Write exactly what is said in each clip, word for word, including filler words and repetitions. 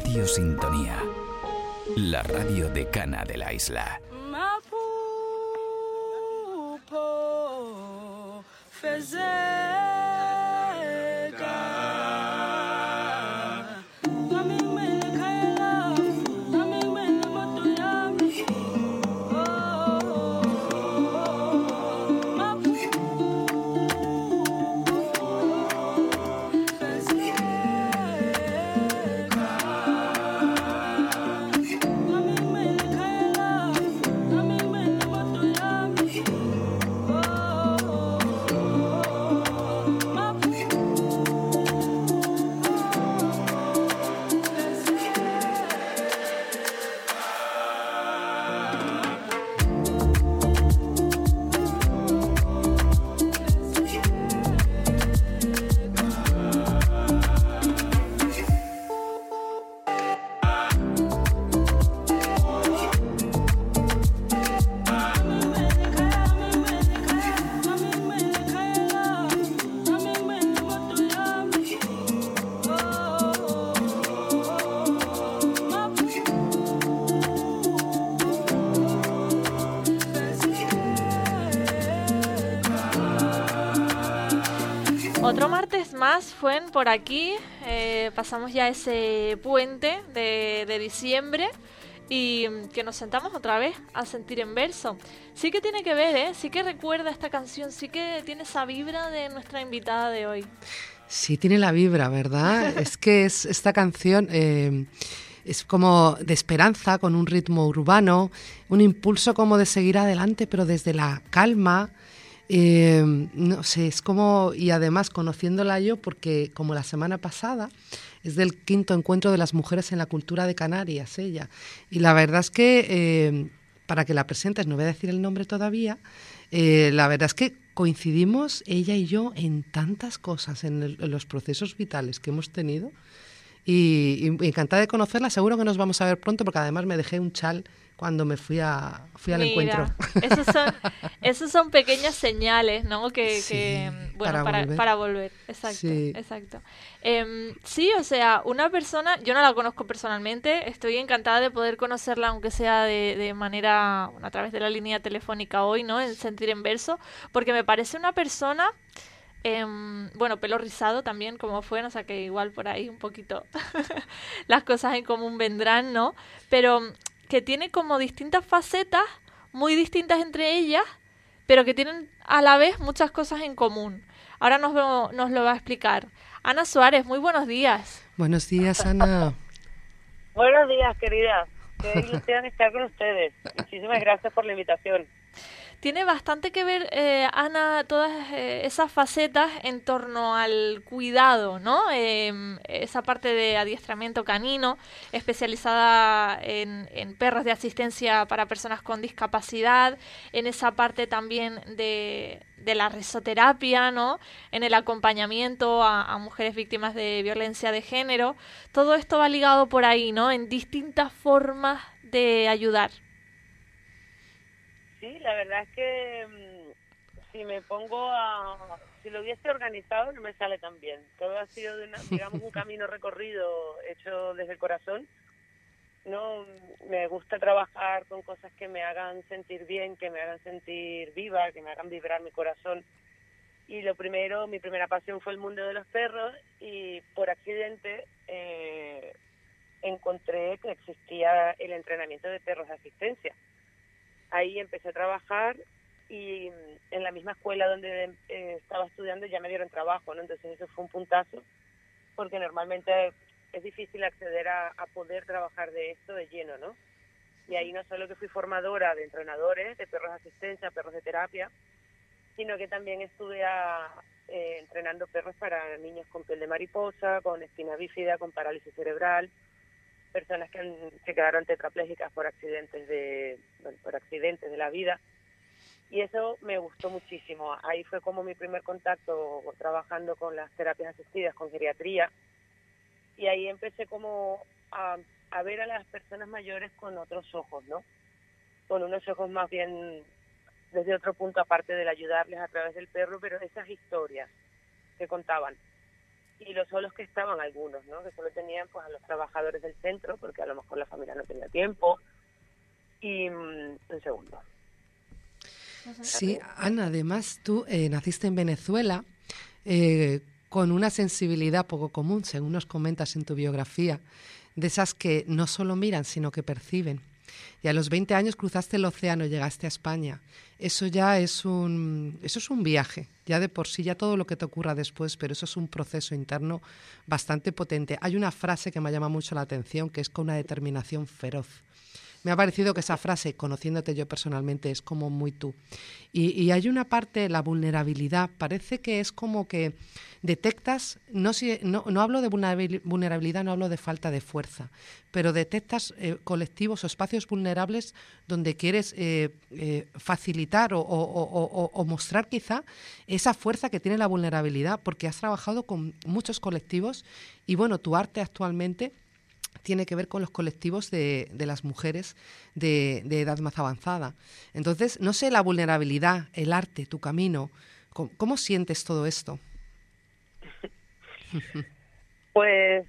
Radio Sintonía, la radio decana de la isla. Otro martes más fue por aquí, eh, pasamos ya ese puente de, de diciembre y que nos sentamos otra vez a sentir en verso. Sí que tiene que ver, ¿eh? Sí que recuerda esta canción, sí que tiene esa vibra de nuestra invitada de hoy. Sí, tiene la vibra, ¿verdad? Es que es esta canción eh, es como de esperanza, con un ritmo urbano, un impulso como de seguir adelante, pero desde la calma. Eh, no sé, es como, y además conociéndola yo, porque como la semana pasada es del quinto encuentro de las mujeres en la cultura de Canarias, ella, y la verdad es que eh, para que la presentes, no voy a decir el nombre todavía, eh, la verdad es que coincidimos ella y yo en tantas cosas, en, el, en los procesos vitales que hemos tenido, y, y encantada de conocerla. Seguro que nos vamos a ver pronto, porque además me dejé un chal cuando me fui a fui al Mira, encuentro. Esos son, esos son pequeñas señales, ¿no? Que, Sí, que bueno, para para, volver. para volver. Exacto, Sí. exacto. Eh, sí, o sea, una persona, yo no la conozco personalmente, estoy encantada de poder conocerla, aunque sea de, de manera, bueno, a través de la línea telefónica hoy, ¿no? En Sentir en Verso, porque me parece una persona, eh, bueno, pelo rizado también, como fue, o sea que igual por ahí un poquito las cosas en común vendrán, ¿no? Pero que tiene como distintas facetas, muy distintas entre ellas, pero que tienen a la vez muchas cosas en común. Ahora nos, vemos, nos lo va a explicar. Ana Suárez, muy buenos días. Buenos días, Ana. Buenos días, querida. Qué ilusión estar con ustedes. Muchísimas gracias por la invitación. Tiene bastante que ver, eh, Ana, todas eh, esas facetas en torno al cuidado, ¿no? Eh, esa parte de adiestramiento canino, especializada en, en perros de asistencia para personas con discapacidad, en esa parte también de, de la risoterapia, ¿no? En el acompañamiento a, a mujeres víctimas de violencia de género. Todo esto va ligado por ahí, ¿no? En distintas formas de ayudar. Sí, la verdad es que mmm, si me pongo a... Si lo hubiese organizado no me sale tan bien. Todo ha sido, de una, digamos, un camino recorrido hecho desde el corazón. No, me gusta trabajar con cosas que me hagan sentir bien, que me hagan sentir viva, que me hagan vibrar mi corazón. Y lo primero, mi primera pasión fue el mundo de los perros, y por accidente eh, encontré que existía el entrenamiento de perros de asistencia. Ahí empecé a trabajar y en la misma escuela donde eh, estaba estudiando ya me dieron trabajo, ¿no? Entonces eso fue un puntazo, porque normalmente es difícil acceder a, a poder trabajar de esto de lleno, ¿no? Y ahí no solo que fui formadora de entrenadores, de perros de asistencia, perros de terapia, sino que también estuve a, eh, entrenando perros para niños con piel de mariposa, con espina bífida, con parálisis cerebral, personas que, han, que quedaron tetraplégicas por accidentes de bueno, por accidentes de la vida, y eso me gustó muchísimo. Ahí fue como mi primer contacto trabajando con las terapias asistidas, con geriatría, y ahí empecé como a, a ver a las personas mayores con otros ojos, ¿no? Con unos ojos más bien desde otro punto, aparte del ayudarles a través del perro, pero esas historias que contaban. y los solos que estaban algunos, ¿no? Que solo tenían pues a los trabajadores del centro, porque a lo mejor la familia no tenía tiempo. Y um, un segundo. Sí, Ana, además tú eh, naciste en Venezuela eh, con una sensibilidad poco común, según nos comentas en tu biografía, de esas que no solo miran, sino que perciben. Y a los veinte años cruzaste el océano y llegaste a España. Eso ya es un, eso es un viaje, ya de por sí, ya todo lo que te ocurra después, pero eso es un proceso interno bastante potente. Hay una frase que me llama mucho la atención, que es con una determinación feroz. Me ha parecido que esa frase, conociéndote yo personalmente, es como muy tú. Y, y hay una parte, la vulnerabilidad, parece que es como que detectas, no, si, no, no hablo de vulnerabilidad, no hablo de falta de fuerza, pero detectas eh, colectivos o espacios vulnerables donde quieres eh, eh, facilitar o, o, o, o mostrar quizá esa fuerza que tiene la vulnerabilidad, porque has trabajado con muchos colectivos y bueno, tu arte actualmente tiene que ver con los colectivos de, de las mujeres de, de edad más avanzada. Entonces, no sé, la vulnerabilidad, el arte, tu camino, ¿cómo, cómo sientes todo esto? Pues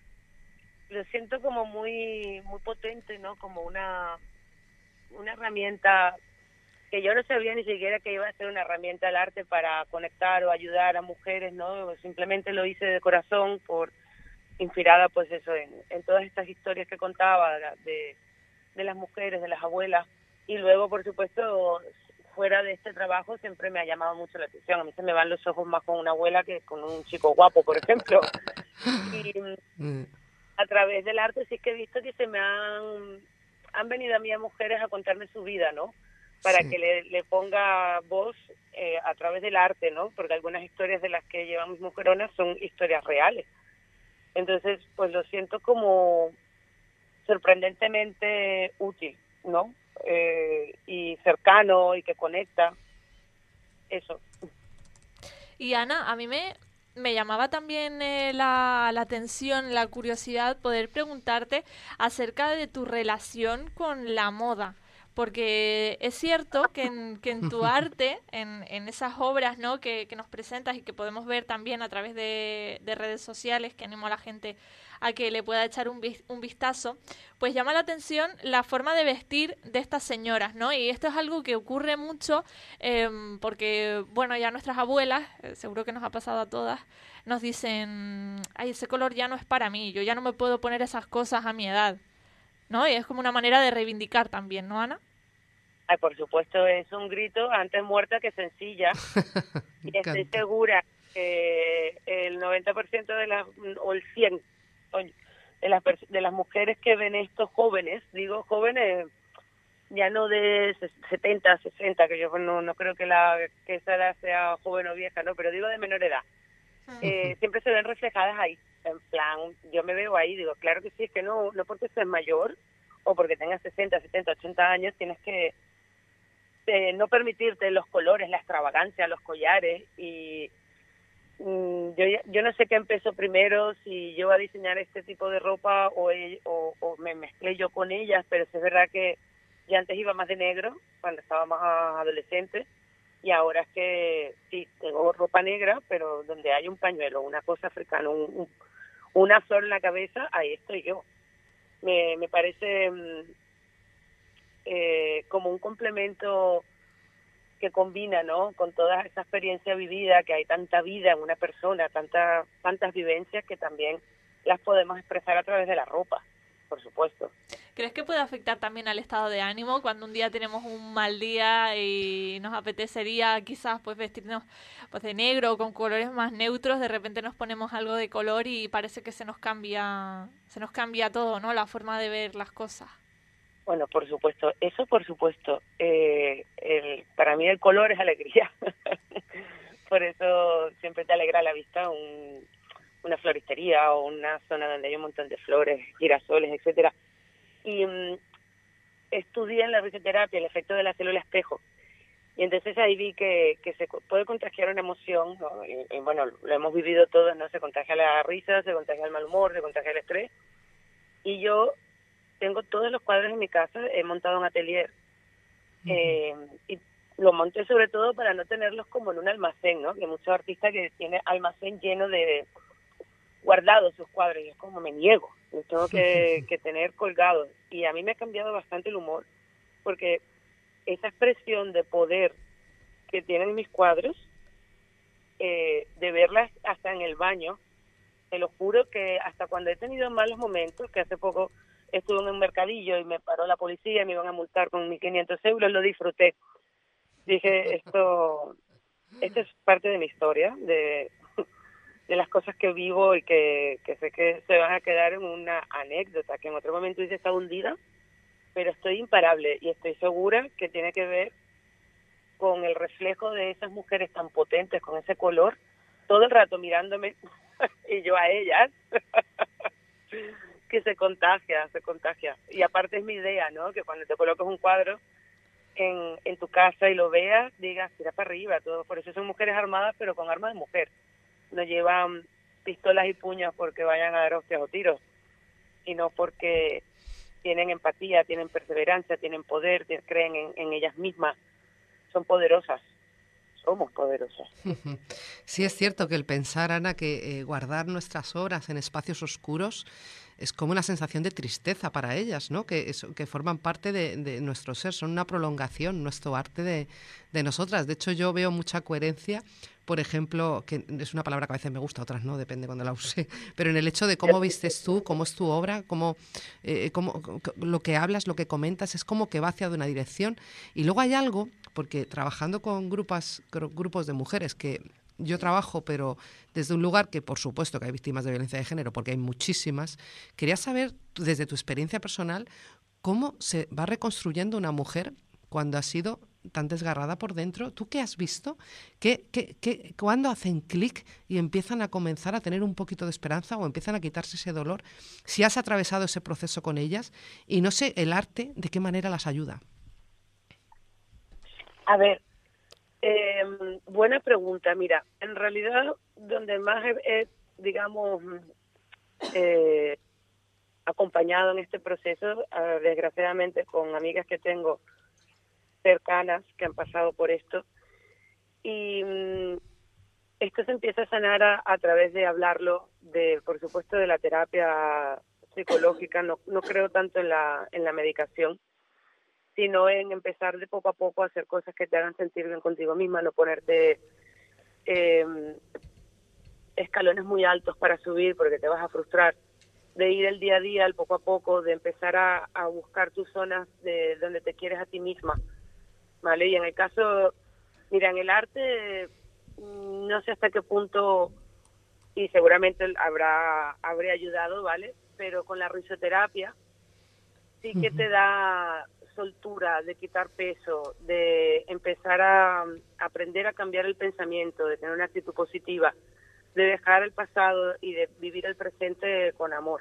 lo siento como muy muy potente, ¿no? Como una, una herramienta que yo no sabía ni siquiera que iba a ser una herramienta del arte para conectar o ayudar a mujeres, ¿no? Simplemente lo hice de corazón por inspirada pues eso en, en todas estas historias que contaba de, de las mujeres, de las abuelas, y luego por supuesto fuera de este trabajo siempre me ha llamado mucho la atención. A mí se me van los ojos más con una abuela que con un chico guapo, por ejemplo, y a través del arte sí que he visto que se me han han venido a mí a mujeres a contarme su vida, ¿no? Para sí. que le, le ponga voz eh, a través del arte, ¿no? Porque algunas historias de las que llevamos mujeronas son historias reales. Entonces, pues lo siento como sorprendentemente útil, ¿no? Eh, y cercano y que conecta. Eso. Y Ana, a mí me, me llamaba también eh, la, la atención, la curiosidad, poder preguntarte acerca de tu relación con la moda. Porque es cierto que en, que en tu arte, en, en esas obras, ¿no? que, que nos presentas y que podemos ver también a través de, de redes sociales, que animo a la gente a que le pueda echar un, un vistazo, pues llama la atención la forma de vestir de estas señoras, ¿no? Y esto es algo que ocurre mucho eh, porque, bueno, ya nuestras abuelas, eh, seguro que nos ha pasado a todas, nos dicen, ay, ese color ya no es para mí, yo ya no me puedo poner esas cosas a mi edad, ¿no? Y es como una manera de reivindicar también, ¿no, Ana? Ay, por supuesto, es un grito antes muerta que sencilla. Y estoy segura que el noventa por ciento de las, o el cien por ciento de las, de las mujeres que ven estos jóvenes, digo jóvenes, ya no de setenta, sesenta, que yo no, no creo que, la, que esa edad sea joven o vieja, no, pero digo de menor edad, eh, siempre se ven reflejadas ahí. En plan, yo me veo ahí, digo, claro que sí, es que no, no porque seas mayor o porque tengas sesenta, setenta, ochenta años, tienes que eh, no permitirte los colores, la extravagancia, los collares. Y mm, yo yo no sé qué empezó primero, si yo a diseñar este tipo de ropa o, o, o me mezclé yo con ellas, pero es verdad que yo antes iba más de negro, cuando estaba más adolescente, y ahora es que sí, tengo ropa negra, pero donde hay un pañuelo, una cosa africana, un, un, una flor en la cabeza, ahí estoy yo. Me, me parece eh, como un complemento que combina, ¿no?, con toda esa experiencia vivida, que hay tanta vida en una persona, tanta, tantas vivencias que también las podemos expresar a través de la ropa, por supuesto. ¿Crees que puede afectar también al estado de ánimo cuando un día tenemos un mal día y nos apetecería quizás pues vestirnos pues de negro o con colores más neutros, de repente nos ponemos algo de color y parece que se nos cambia, se nos cambia todo, ¿no?, la forma de ver las cosas? Bueno, por supuesto, eso por supuesto. Eh, el, para mí el color es alegría. Por eso siempre te alegra la vista un, una floristería o una zona donde hay un montón de flores, girasoles, etcétera. Y um, estudié en la risoterapia el efecto de la célula espejo. Y entonces ahí vi que, que se puede contagiar una emoción, ¿no? Y, y bueno, lo hemos vivido todos, ¿no? Se contagia la risa, se contagia el mal humor, se contagia el estrés. Y yo tengo todos los cuadros en mi casa, he montado un atelier. Uh-huh. Eh, y lo monté sobre todo para no tenerlos como en un almacén, ¿no? Que muchos artistas que tienen almacén lleno de guardados sus cuadros, y es como me niego, los tengo que, que tener colgados. Y a mí me ha cambiado bastante el humor, porque esa expresión de poder que tienen mis cuadros, eh, de verlas hasta en el baño, te lo juro que hasta cuando he tenido malos momentos, que hace poco estuve en un mercadillo y me paró la policía y me iban a multar con mil quinientos euros, lo disfruté. Dije, esto, esto es parte de mi historia, de, de las cosas que vivo y que, que sé que se van a quedar en una anécdota, que en otro momento dice está hundida, pero estoy imparable y estoy segura que tiene que ver con el reflejo de esas mujeres tan potentes, con ese color, todo el rato mirándome y yo a ellas, que se contagia, se contagia. Y aparte es mi idea, ¿no? Que cuando te coloques un cuadro en, en tu casa y lo veas, digas, tira para arriba, todo. Por eso son mujeres armadas, pero con armas de mujer. No llevan pistolas y puños porque vayan a dar hostias o tiros, sino porque tienen empatía, tienen perseverancia, tienen poder, creen en, en ellas mismas, son poderosas. Somos poderosas. Sí, es cierto que el pensar, Ana, que eh, guardar nuestras obras en espacios oscuros es como una sensación de tristeza para ellas, ¿no? Que, es, que forman parte de, de nuestro ser, son una prolongación, nuestro arte de, de nosotras. De hecho, yo veo mucha coherencia, por ejemplo, que es una palabra que a veces me gusta, otras no, depende cuando la use, pero en el hecho de cómo vistes tú, cómo es tu obra, cómo, eh, cómo lo que hablas, lo que comentas, es como que va hacia una dirección. Y luego hay algo, porque trabajando con grupos, grupos de mujeres que yo trabajo, pero desde un lugar que por supuesto que hay víctimas de violencia de género, porque hay muchísimas, quería saber desde tu experiencia personal cómo se va reconstruyendo una mujer cuando ha sido tan desgarrada por dentro. ¿Tú qué has visto? ¿Qué, qué, qué, ¿Cuándo hacen clic y empiezan a comenzar a tener un poquito de esperanza o empiezan a quitarse ese dolor? Si has atravesado ese proceso con ellas y no sé, el arte, ¿de qué manera las ayuda? A ver, eh, buena pregunta. Mira, en realidad donde más he, he digamos, eh, acompañado en este proceso, uh, desgraciadamente con amigas que tengo cercanas que han pasado por esto, y um, esto se empieza a sanar a, a través de hablarlo, de, por supuesto, de la terapia psicológica. No, no creo tanto en la, en la medicación, sino en empezar de poco a poco a hacer cosas que te hagan sentir bien contigo misma, no ponerte eh, escalones muy altos para subir porque te vas a frustrar, de ir el día a día, el poco a poco, de empezar a, a buscar tus zonas de donde te quieres a ti misma, ¿vale? Y en el caso, mira, en el arte, no sé hasta qué punto, y seguramente habrá, habré ayudado, ¿vale? Pero con la risoterapia sí que te da soltura, de quitar peso, de empezar a, a aprender a cambiar el pensamiento, de tener una actitud positiva, de dejar el pasado y de vivir el presente con amor,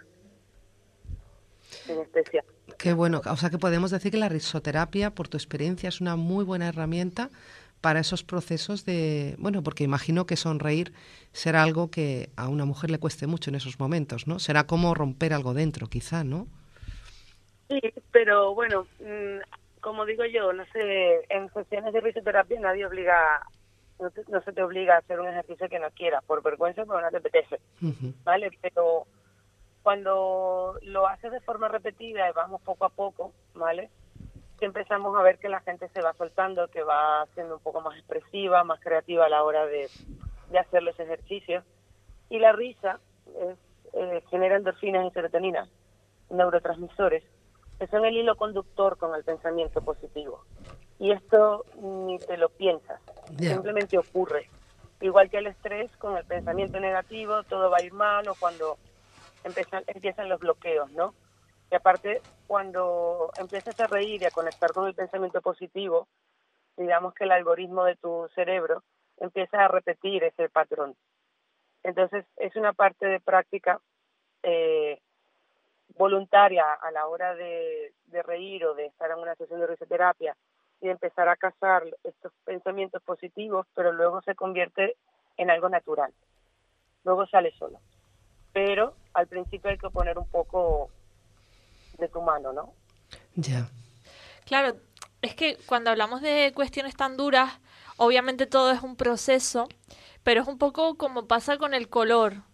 en especial. Qué bueno, o sea que podemos decir que la risoterapia, por tu experiencia, es una muy buena herramienta para esos procesos de, bueno, porque imagino que sonreír será algo que a una mujer le cueste mucho en esos momentos, ¿no? Será como romper algo dentro, quizá, ¿no? Sí, pero bueno, como digo yo, no sé, en sesiones de risoterapia nadie obliga, no, te, no se te obliga a hacer un ejercicio que no quieras, por vergüenza, pero no te apetece, uh-huh. ¿Vale? Pero cuando lo haces de forma repetida y vamos poco a poco, ¿vale? Que empezamos a ver que la gente se va soltando, que va siendo un poco más expresiva, más creativa a la hora de, de hacer los ejercicios. Y la risa es, eh, genera endorfinas y serotonina, neurotransmisores, que son el hilo conductor con el pensamiento positivo. Y esto ni te lo piensas, yeah. Simplemente ocurre. Igual que el estrés, con el pensamiento negativo, todo va a ir mal, o cuando empiezan, empiezan los bloqueos, ¿no? Y aparte, cuando empiezas a reír y a conectar con el pensamiento positivo, digamos que el algoritmo de tu cerebro empieza a repetir ese patrón. Entonces, es una parte de práctica eh, voluntaria a la hora de, de reír o de estar en una sesión de risoterapia y de empezar a cazar estos pensamientos positivos, pero luego se convierte en algo natural. Luego sale solo. Pero al principio hay que poner un poco de tu mano, ¿no? Ya. Yeah. Claro, es que cuando hablamos de cuestiones tan duras, obviamente todo es un proceso, pero es un poco como pasa con el color.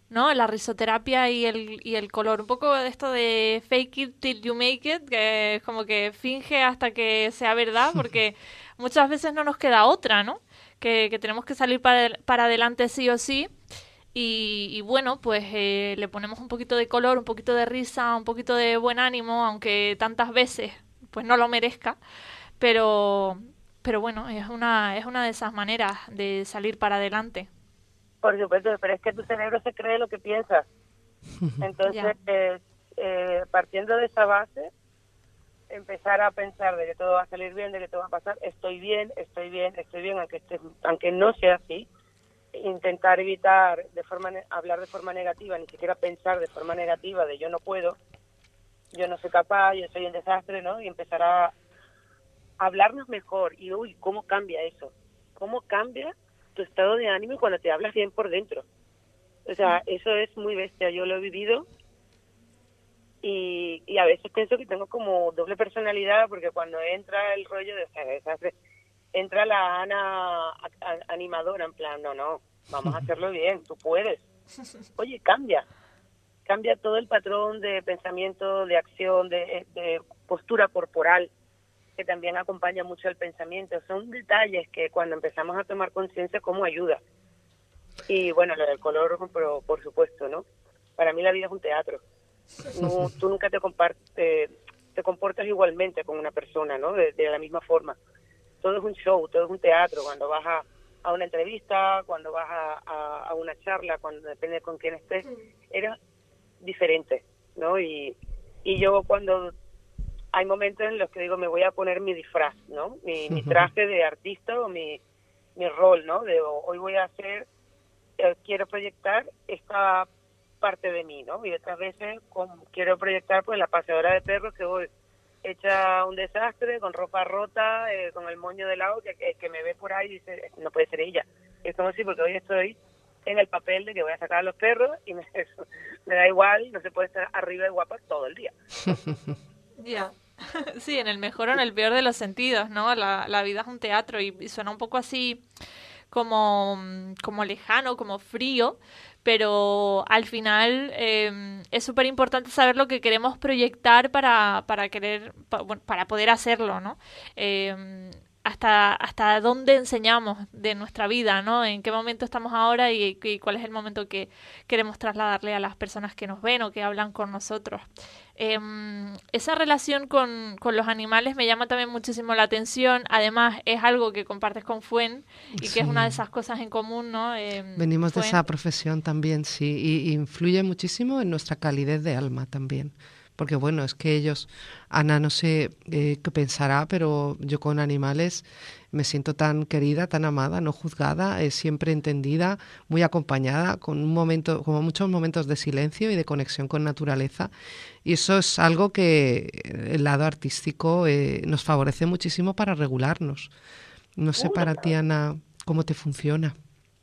¿no? La risoterapia y el, y el color. Un poco de esto de fake it till you make it, que es como que finge hasta que sea verdad, porque muchas veces no nos queda otra, ¿no? Que, que tenemos que salir para, para adelante sí o sí. Y, y bueno, pues eh, le ponemos un poquito de color, un poquito de risa, un poquito de buen ánimo, aunque tantas veces pues no lo merezca. Pero, pero bueno, es una, es una de esas maneras de salir para adelante. Por supuesto, pero es que tu cerebro se cree lo que piensas. Entonces, eh, eh, partiendo de esa base, empezar a pensar de que todo va a salir bien, de que todo va a pasar, estoy bien, estoy bien, estoy bien, aunque, esté, aunque no sea así. Intentar evitar de forma hablar de forma negativa, ni siquiera pensar de forma negativa de yo no puedo, yo no soy capaz, yo soy un desastre, ¿no? Y empezar a hablarnos mejor. Y uy, ¿cómo cambia eso? ¿Cómo cambia tu estado de ánimo cuando te hablas bien por dentro? O sea, eso es muy bestia, yo lo he vivido y, y a veces pienso que tengo como doble personalidad, porque cuando entra el rollo de, o sea, desastre, entra la Ana a, a, animadora, en plan, no, no, vamos a hacerlo bien, tú puedes. Oye, cambia, cambia todo el patrón de pensamiento, de acción, de, de postura corporal, que también acompaña mucho el pensamiento. Son detalles que cuando empezamos a tomar conciencia, cómo ayuda. Y bueno, lo del color, pero por supuesto, ¿no? Para mí la vida es un teatro. No, tú nunca te, te, te comportas igualmente con una persona, ¿no? De, de la misma forma. Todo es un show, todo es un teatro. Cuando vas a, a una entrevista, cuando vas a, a, a una charla, cuando depende con quién estés, eres diferente, ¿no? Y, y yo cuando hay momentos en los que digo, me voy a poner mi disfraz, ¿no? Mi, mi traje de artista o mi, mi rol, ¿no? De hoy voy a hacer, eh, quiero proyectar esta parte de mí, ¿no? Y otras veces como, quiero proyectar pues la paseadora de perros que voy hecha un desastre, con ropa rota, eh, con el moño de lado, que, que, que me ve por ahí y dice, no puede ser ella. Es como si, porque hoy estoy en el papel de que voy a sacar a los perros y me, eso, me da igual, no se puede estar arriba de guapa todo el día. Ya. Yeah. Sí, en el mejor o en el peor de los sentidos, ¿no? La, la vida es un teatro y, y suena un poco así como, como lejano, como frío, pero al final eh, es súper importante saber lo que queremos proyectar para, para querer, pa, bueno, para poder hacerlo, ¿no? Eh, hasta, hasta dónde enseñamos de nuestra vida, ¿no? En qué momento estamos ahora y, y cuál es el momento que queremos trasladarle a las personas que nos ven o que hablan con nosotros. Eh, esa relación con, con los animales me llama también muchísimo la atención. Además, es algo que compartes con Fuen y sí. que es una de esas cosas en común, ¿no? Eh, Venimos Fuen. de esa profesión también, sí, y, y influye muchísimo en nuestra calidez de alma también. Porque bueno, es que ellos, Ana no sé eh, qué pensará, pero yo con animales me siento tan querida, tan amada, no juzgada, eh, siempre entendida, muy acompañada, con un momento, como muchos momentos de silencio y de conexión con naturaleza. Y eso es algo que el lado artístico eh, nos favorece muchísimo para regularnos. No sé para ti, Ana, cómo te funciona.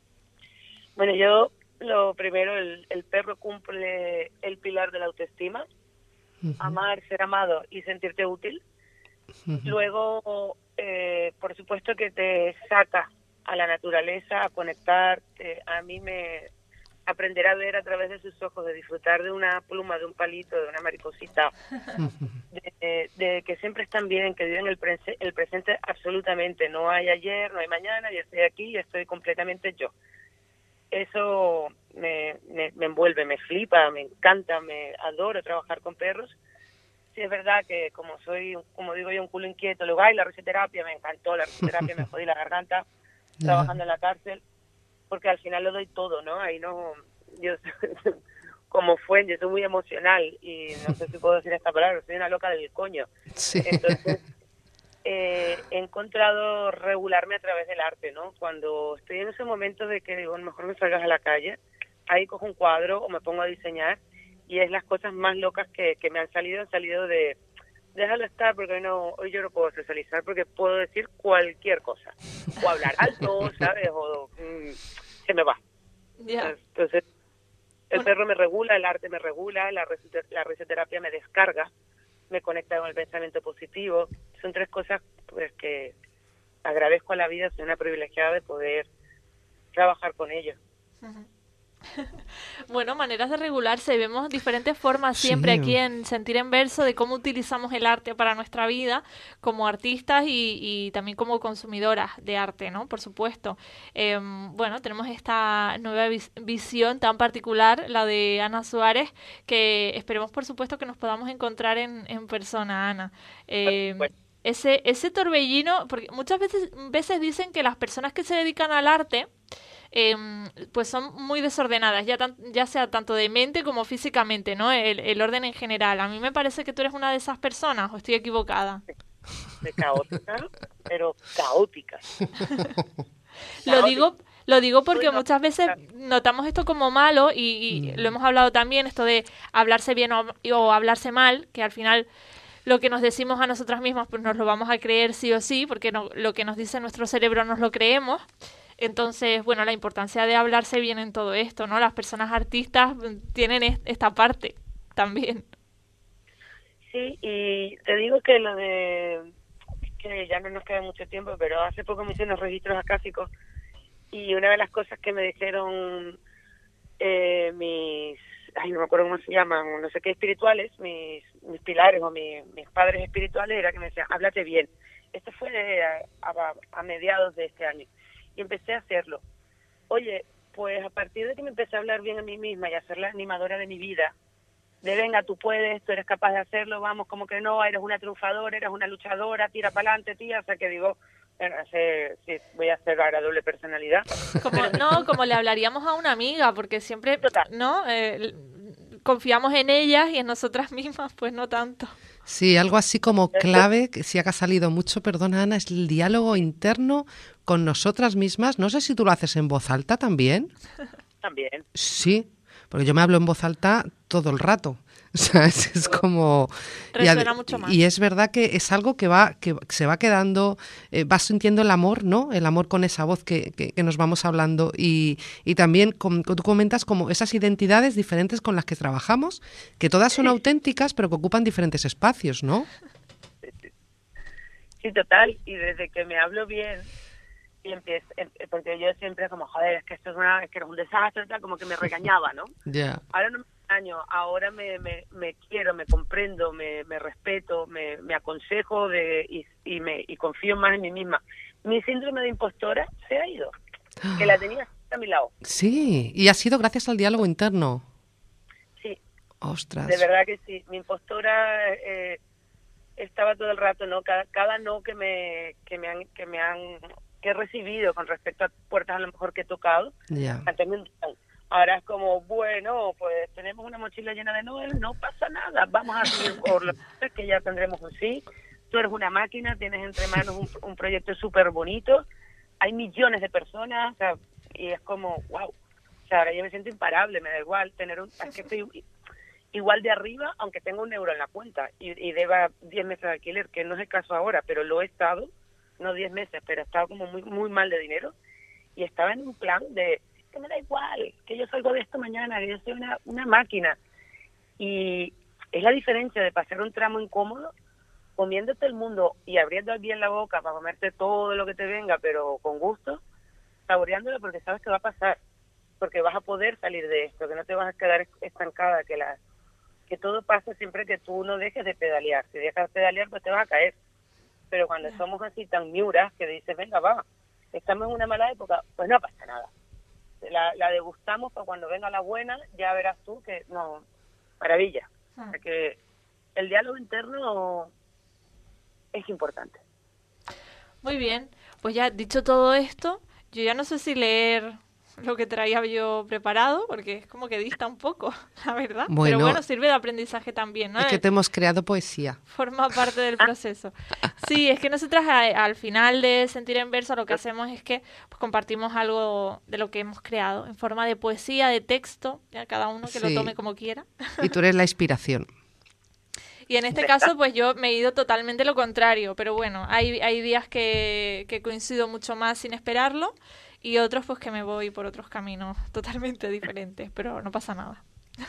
Bueno, yo lo primero, el, el perro cumple el pilar de la autoestima. Uh-huh. Amar, ser amado y sentirte útil. Uh-huh. Luego, eh, por supuesto que te saca a la naturaleza, a conectar. Eh, a mí me aprender a ver a través de sus ojos, de disfrutar de una pluma, de un palito, de una mariposita, uh-huh. de, de que siempre están bien, que viven el, pre- el presente absolutamente. No hay ayer, no hay mañana, yo estoy aquí y estoy completamente yo. Eso me, me, me envuelve, me flipa, me encanta, me adoro trabajar con perros. Sí, es verdad que como soy, como digo yo, un culo inquieto, luego hay la risoterapia, me encantó la risoterapia, me jodí la garganta trabajando en la cárcel, porque al final lo doy todo, ¿no? Ahí no, yo como Fuen, yo soy muy emocional y no sé si puedo decir esta palabra, soy una loca del coño. Sí. Entonces, Eh, he encontrado regularme a través del arte, ¿no? Cuando estoy en ese momento de que digo, a lo mejor me salgas a la calle, ahí cojo un cuadro o me pongo a diseñar y es las cosas más locas que, que me han salido, han salido de, déjalo estar porque hoy, no, hoy yo no puedo socializar porque puedo decir cualquier cosa, o hablar alto, ¿sabes? O mmm, se me va. Yeah. Entonces, el perro me regula, el arte me regula, la, la risoterapia me descarga, me conecta con el pensamiento positivo. Son tres cosas pues que agradezco a la vida, soy una privilegiada de poder trabajar con ellos. Uh-huh. Bueno, maneras de regularse. Vemos diferentes formas siempre Sí. aquí en Sentir en Verso de cómo utilizamos el arte para nuestra vida como artistas y, y también como consumidoras de arte, ¿no? Por supuesto. Eh, bueno, tenemos esta nueva vis- visión tan particular, la de Ana Suárez, que esperemos, por supuesto, que nos podamos encontrar en, en persona, Ana. Eh, Pues, ese, ese torbellino, porque muchas veces, veces dicen que las personas que se dedican al arte eh, pues son muy desordenadas, ya, tan, ya sea tanto de mente como físicamente, ¿no? El, el orden en general. A mí me parece que tú eres una de esas personas, o estoy equivocada. de caótica, pero caótica. Lo digo, lo digo porque Bueno, muchas veces notamos esto como malo y, y lo hemos hablado también, esto de hablarse bien o, o hablarse mal, que al final lo que nos decimos a nosotras mismas pues nos lo vamos a creer sí o sí, porque no, lo que nos dice nuestro cerebro nos lo creemos. Entonces, bueno, la importancia de hablarse bien en todo esto, ¿no? Las personas artistas tienen est- esta parte también. Sí, y te digo que lo de que ya no nos queda mucho tiempo, pero hace poco me hice unos registros acásicos y una de las cosas que me dijeron eh, mis, ay, no me acuerdo cómo se llaman, no sé qué espirituales, mis, mis pilares o mi- mis padres espirituales, era que me decían, háblate bien. Esto fue de, a, a, a mediados de este año y empecé a hacerlo. Oye, pues a partir de que me empecé a hablar bien a mí misma y a ser la animadora de mi vida, de venga, tú puedes, tú eres capaz de hacerlo, vamos, como que no, eres una triunfadora, eres una luchadora, tira para adelante, tía, o sea que digo, bueno, sé, sí, voy a hacer ahora doble personalidad. Como, no, como le hablaríamos a una amiga, porque siempre, Total. ¿no? Eh, confiamos en ellas y en nosotras mismas, pues no tanto. Sí, algo así como clave, que sí que ha salido mucho, perdona Ana, es el diálogo interno con nosotras mismas. No sé si tú lo haces en voz alta también. También. Sí, porque yo me hablo en voz alta todo el rato. O sea, es, es como... y ad- Resuena mucho más. Y es verdad que es algo que va que se va quedando, eh, vas sintiendo el amor, ¿no? El amor con esa voz que, que, que nos vamos hablando. Y, y también, como tú comentas, como esas identidades diferentes con las que trabajamos, que todas son auténticas, pero que ocupan diferentes espacios, ¿no? Sí, total, y desde que me hablo bien y empiezo, em- porque yo siempre como, joder, es que esto es, una, es que era un desastre, tal, como que me regañaba, ¿no? Ya. Ahora no me regaño, ahora me, me, me quiero, me comprendo, me, me respeto, me, me aconsejo de, y, y, me, y confío más en mí misma. Mi síndrome de impostora se ha ido, que la tenía a mi lado. Sí, y ha sido gracias al diálogo interno. Sí, Ostras. de verdad que sí. Mi impostora eh, estaba todo el rato, ¿no? Cada, cada no que me, que me han, que me han, que he recibido con respecto a puertas a lo mejor que he tocado, Ya. antes me hundían. Ahora es como, bueno, pues tenemos una mochila llena de no, no pasa nada, vamos a seguir por lo que ya tendremos un sí. Tú eres una máquina, tienes entre manos un, un proyecto súper bonito, hay millones de personas, o sea, y es como, wow. O sea, ahora yo me siento imparable, me da igual tener un... Es que estoy igual de arriba, aunque tenga un euro en la cuenta y, y deba diez meses de alquiler, que no es el caso ahora, pero lo he estado, no diez meses, pero he estado como muy, muy mal de dinero y estaba en un plan de que me da igual, que yo salgo de esto mañana, que yo soy una, una máquina. Y es la diferencia de pasar un tramo incómodo comiéndote el mundo y abriendo bien la boca para comerte todo lo que te venga, pero con gusto, saboreándolo porque sabes que va a pasar, porque vas a poder salir de esto, que no te vas a quedar estancada, que la que todo pasa siempre que tú no dejes de pedalear. Si dejas de pedalear, pues te vas a caer. Pero cuando yeah. somos así tan miuras que dices, venga, va, estamos en una mala época, pues no pasa nada. La, la degustamos para cuando venga la buena, ya verás tú que, no, maravilla. Ah. O sea que el diálogo interno es importante. Muy bien, pues ya dicho todo esto, yo ya no sé si leer lo que traía yo preparado, porque es como que dista un poco, la verdad. Bueno, pero bueno, sirve de aprendizaje también, ¿no? Es que te hemos creado poesía. Forma parte del proceso. Sí, es que nosotras a, al final de Sentir en Verso lo que hacemos es que pues, compartimos algo de lo que hemos creado en forma de poesía, de texto, ya cada uno que sí. lo tome como quiera. Y tú eres la inspiración. Y en este caso, pues yo me he ido totalmente lo contrario, pero bueno, hay, hay días que, que coincido mucho más sin esperarlo y otros pues que me voy por otros caminos totalmente diferentes, pero no pasa nada.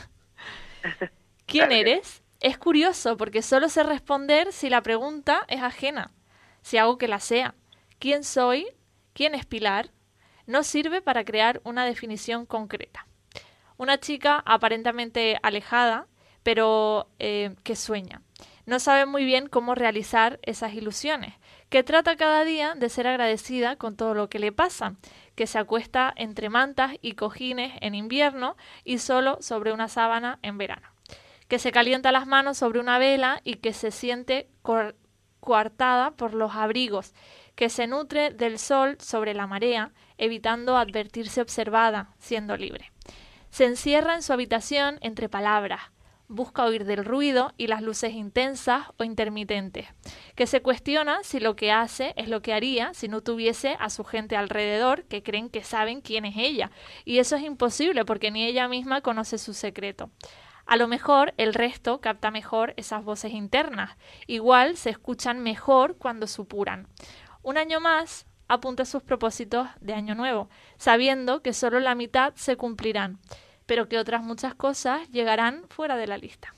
¿Quién eres? Es curioso porque solo sé responder si la pregunta es ajena, si hago que la sea. ¿Quién soy? ¿Quién es Pilar? No sirve para crear una definición concreta. Una chica aparentemente alejada, pero eh, que sueña. No sabe muy bien cómo realizar esas ilusiones, que trata cada día de ser agradecida con todo lo que le pasa, que se acuesta entre mantas y cojines en invierno y solo sobre una sábana en verano, que se calienta las manos sobre una vela y que se siente cor- coartada por los abrigos, que se nutre del sol sobre la marea, evitando advertirse observada, siendo libre. Se encierra en su habitación entre palabras, busca huir del ruido y las luces intensas o intermitentes, que se cuestiona si lo que hace es lo que haría si no tuviese a su gente alrededor que creen que saben quién es ella, y eso es imposible porque ni ella misma conoce su secreto. A lo mejor el resto capta mejor esas voces internas, igual se escuchan mejor cuando supuran. Un año más apunta sus propósitos de año nuevo, sabiendo que solo la mitad se cumplirán, pero que otras muchas cosas llegarán fuera de la lista.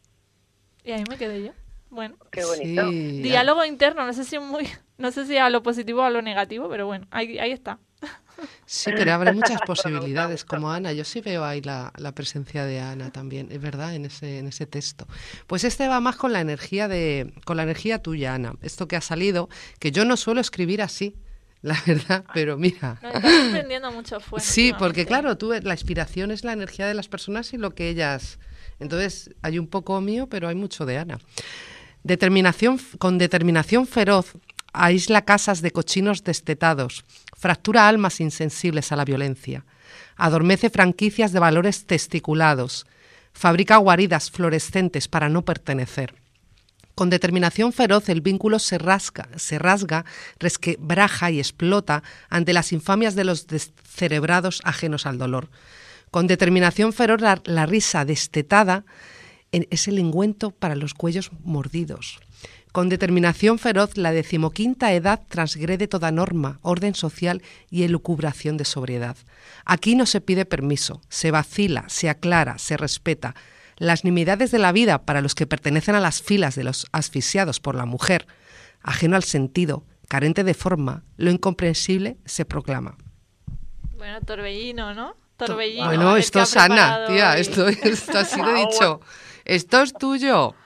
Y ahí me quedé yo. Bueno, Qué bonito. Sí. diálogo interno, no sé si muy, no sé si a lo positivo o a lo negativo, pero bueno, ahí, ahí está. Sí, pero habrá muchas posibilidades, como Ana. Yo sí veo ahí la, la presencia de Ana también, es verdad, en ese, en ese texto. Pues este va más con la energía de, con la energía tuya, Ana. Esto que ha salido, que yo no suelo escribir así, la verdad, pero mira. Nos está sorprendiendo mucho fuera. Sí, porque claro, tú la inspiración es la energía de las personas y lo que ellas. Entonces hay un poco mío, pero hay mucho de Ana. Determinación, con determinación feroz, aísla casas de cochinos destetados, fractura almas insensibles a la violencia, adormece franquicias de valores testiculados, fabrica guaridas fluorescentes para no pertenecer. Con determinación feroz el vínculo se rasga, se rasga, resquebraja y explota ante las infamias de los descerebrados ajenos al dolor. Con determinación feroz la, la risa destetada es el ungüento para los cuellos mordidos. Con determinación feroz la decimoquinta edad transgrede toda norma, orden social y elucubración de sobriedad. Aquí no se pide permiso, se vacila, se aclara, se respeta. Las nimiedades de la vida para los que pertenecen a las filas de los asfixiados por la mujer, ajeno al sentido, carente de forma, lo incomprensible se proclama. Bueno, torbellino, ¿no? Torbellino. Bueno, esto es Ana, tía, esto, esto así lo he dicho. Esto es tuyo.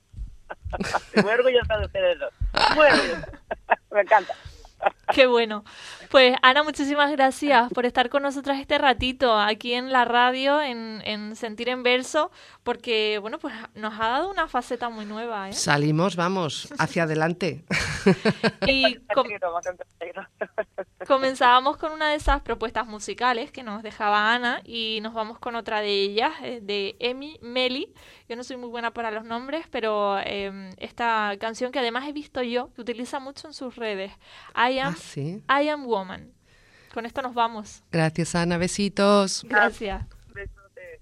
Muy orgullosa de ustedes dos. Muy orgullosa. Me encanta. Qué bueno. Pues Ana, muchísimas gracias por estar con nosotras este ratito aquí en la radio, en, en Sentir en Verso, porque, bueno, pues nos ha dado una faceta muy nueva, ¿eh? Salimos, vamos, hacia adelante. Y com- comenzábamos con una de esas propuestas musicales que nos dejaba Ana y nos vamos con otra de ellas, eh, de Emi Meli. Yo no soy muy buena para los nombres, pero eh, esta canción que además he visto yo, que utiliza mucho en sus redes, I Am, Ah, ¿sí? I Am Woman. Con esto nos vamos. Gracias, Ana, besitos. Gracias. Besote.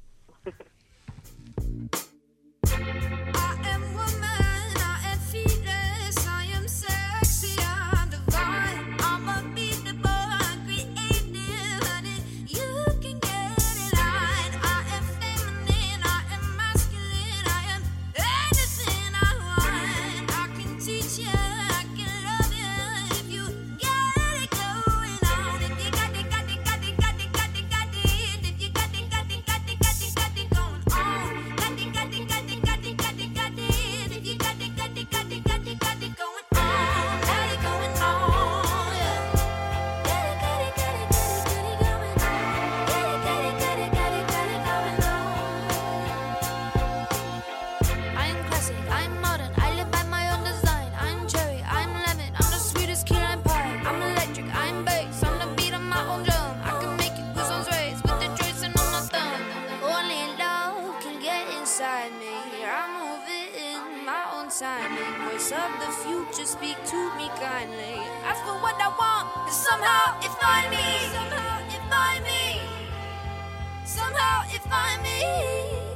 I am woman, I am fearless, I am sexy, I'm divine, I'm unbeatable, I'm creative, honey, you can get in line. I am feminine, I am masculine, I am anything I want. I can teach you, I can love you if you got it going on. If you got it, got it, got it, got it, got it, got it. If you got it, got it, got it, got it, got it going on. Got it, got it, got it, got it, got it, got it. If you got it, got it, got it, got it, got it going on. Got it going on, yeah. Got it, got it, got it, got it, got it going on. Got it, got it, got it, got it, got it going on. I am classic, I'm modern, I live by my own design. I'm cherry, I'm lemon, I'm the sweetest key lime pie. I'm electric, I'm bass, I'm the beat of my own drum. I can make you goosebumps raise with the tracing on my thumb. Only love can get inside me. I move it in my own timing. Voice of the future, speak to me kindly. Ask for what I want, and somehow it find me. Somehow it find me. Somehow it find me.